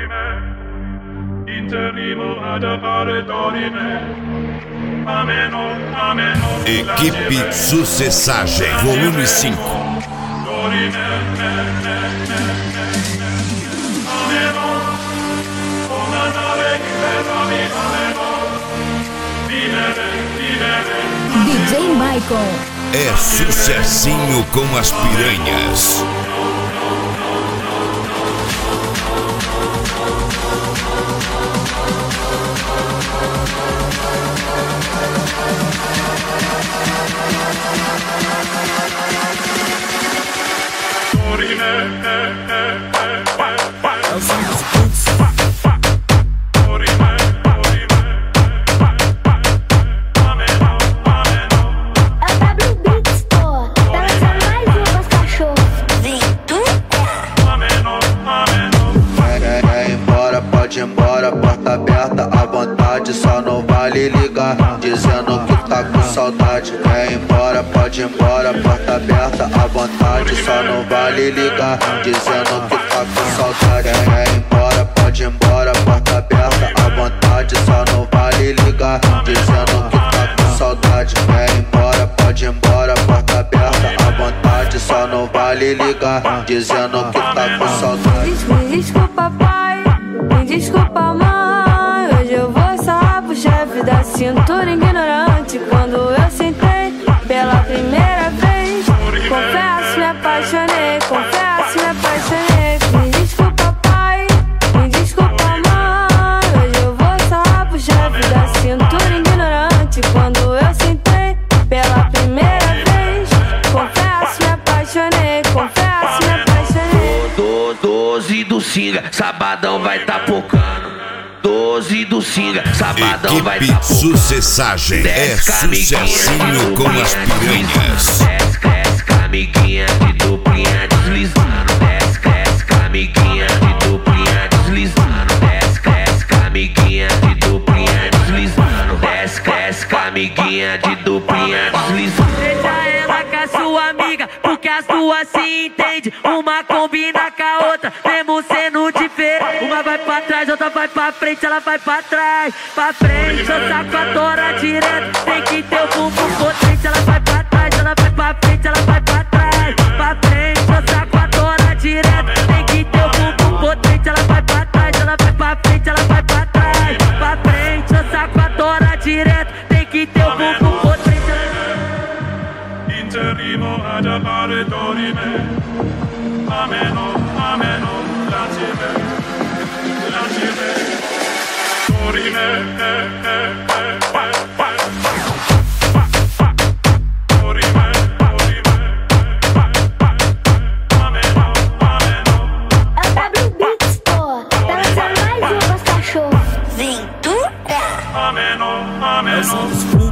Equipe Sucessagem, volume 5. DJ Michael. É sucessinho com as piranhas. Embora, porta aberta à vontade, só não vale ligar, dizendo que tá com saudade. Quer ir embora, pode ir embora, porta aberta à vontade, só não vale ligar, dizendo que tá com saudade. Quer ir embora, pode ir embora, porta aberta à vontade, só não vale ligar, dizendo que tá com saudade. Quer ir embora, pode ir embora, porta aberta à vontade, só não vale ligar, dizendo que tá com saudade. Desculpa, pai. Desculpa, mãe, hoje eu vou sarrar pro chefe da cintura ignorante. Quando eu sentei pela primeira vez, confesso, me apaixonei, confesso, me apaixonei. Me desculpa, pai, me desculpa, mãe, hoje eu vou sarrar pro chefe da cintura ignorante. Quando eu sentei pela primeira vez, confesso, me apaixonei, confesso, me apaixonei. 12 do Singa, sabadão vai tá focando. 12 do Singa, sabadão vai tá focando. Sucessagem é sucessinho com as piranhas. Desce, cresce, amiguinha de duplinha deslizando. Desce, cresce, amiguinha de duplinha deslizando. Desce, cresce, amiguinha de duplinha deslizando. Desce, cresce, amiguinha de duplinha deslizando. Deixa ela com a sua amiga, porque as duas se entendem. Uma combina com a outra, mesmo sendo diferente. Uma vai pra trás, outra vai pra frente, ela vai pra trás. Pra frente, eu saco a tora direto. Tem que ter o bumbum potente, ela vai pra trás, ela vai pra frente, ela vai pra trás. Pra frente, eu saco a tora direto. Tem que ter o bumbum potente, ela vai pra trás, ela vai pra frente, ela vai pra trás. Pra frente, eu saco a tora direto. Tem que ter o bumbum potente. Interrimo ad appare dorime. Ameno, ameno, lancime, lancime, dorime, dorime, dorime, ameno, ameno. É o W Beats, pô, tá lançando mais uma, cachorro. Vem tu, Ameno, ameno.